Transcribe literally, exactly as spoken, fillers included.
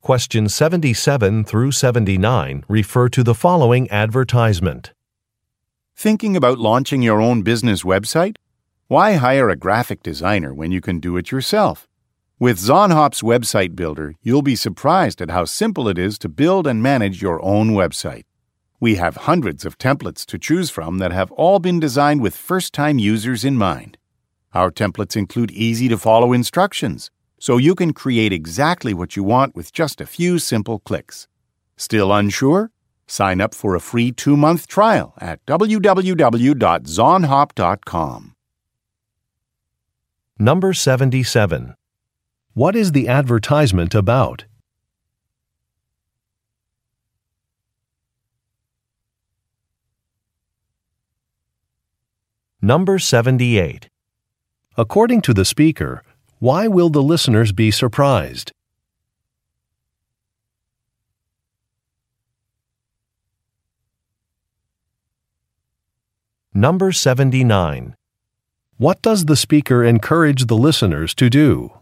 Questions seventy-seven through seventy-nine refer to the following advertisement. Thinking about launching your own business website? Why hire a graphic designer when you can do it yourself? With Zonhop's Website Builder, you'll be surprised at how simple it is to build and manage your own website. We have hundreds of templates to choose from that have all been designed with first-time users in mind. Our templates include easy-to-follow instructions, so you can create exactly what you want with just a few simple clicks. Still unsure? Sign up for a free two-month trial at w w w dot zonhop dot com. Number seventy-seven. What is the advertisement about? Number seventy-eight. According to the speaker, why will the listeners be surprised? Number seventy-nine. What does the speaker encourage the listeners to do?